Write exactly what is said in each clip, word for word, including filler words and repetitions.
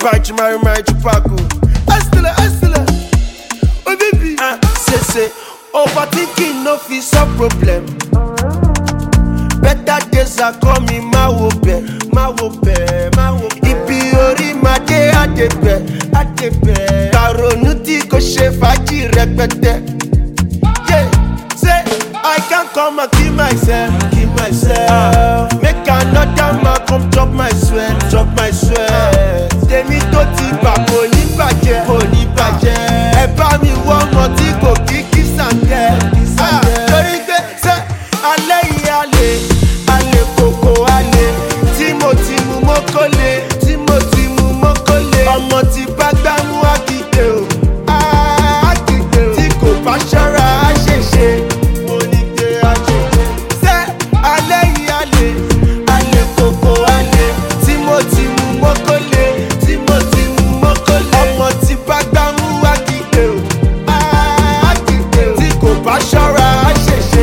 Fight my my chupaco. Estela, Estela. Oh baby, ah, say say. Overthinking no fit solve problem. Better days are coming, ma wo be, ma wo be, ma wo be. Ibi ori ma de adebe, adebe. Karonu ti ko ṣe fàájì rẹpẹtẹ. Yeah, say I can't come and kill myself, kill myself. Make another man come chop my sweat, chop my sweat. Tèmi tó ti bà kò ní bàjẹ́, kò ní bàjẹ́. Ẹ bá mi wọ ọmọ tí kò kí kí sàǹdẹ̀, lórí gbé sẹ́ alẹ́ yìí alẹ́, alẹ́ kòkó alẹ́. Tí mo ti mú mọ́kọ́lé, tí mo ti mú mọ́kọ́lé. Ọmọ tí bá gbá mú àkìdè o, àkìdè o. Tí kò bá ṣọ́ra á ṣèṣe, mo ní pé á ṣèṣe. Sẹ́ alẹ́ yìí alẹ́, alẹ́ kòkó alẹ́. Tí mo ti mú mọ́kọ́lé, tí mo ti mú mọ́kọ́lé. Ọmọ tí bá gbá mú àkìdè o, àkìdè o. Tí kò bá ṣọ́ra á ṣèṣe.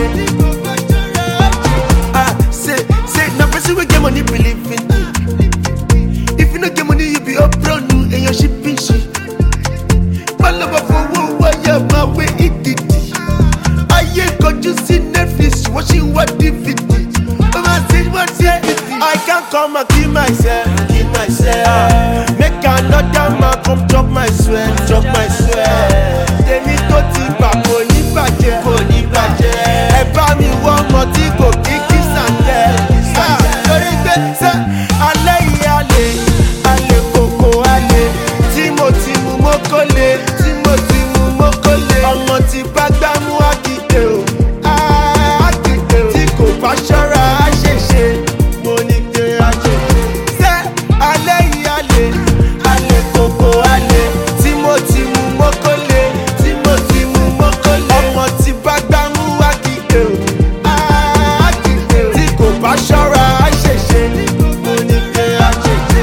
Ah, say, say, na person wey get money believe in you. If you no get money, you be up brand new and your shipping shit. Palava for wo wire my way it. Ayé kojú sí Netflix, watching what D V D. Mama say what say, I can't come and kill myself, kill myself. Make another man come chop my sweat, chop my sweat. Tèmi tó ti bà kò ní bàjẹ́, kò ní bàjẹ́. Ẹ bá mi wọ ọmọ tí kò kí kí sàǹdẹ̀, lórí gbé sẹ́ alẹ́ yìí alẹ́, alẹ́ kòkó alẹ́. Tí mo ti mú mọ́kọ́lé, tí mo ti mú mọ́kọ́lé. Ọmọ tí bá gbá mú àkìdè o, àkìdè o. Tí kò bá ṣọ́ra á ṣèṣe, mo ní pé á ṣèṣe. Sẹ́ alẹ́ yìí alẹ́, alẹ́ kòkó alẹ́. Tí mo ti mú mọ́kọ́lé, tí mo ti mú mọ́kọ́lé. Ọmọ tí bá gbá mú àkìdè o, àkìdè o. Tí kò bá ṣọ́ra á ṣèṣe, mo ní pé á ṣèṣe.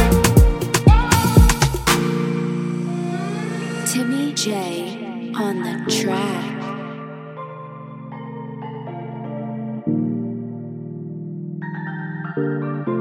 Timmy J on the track. Thank you.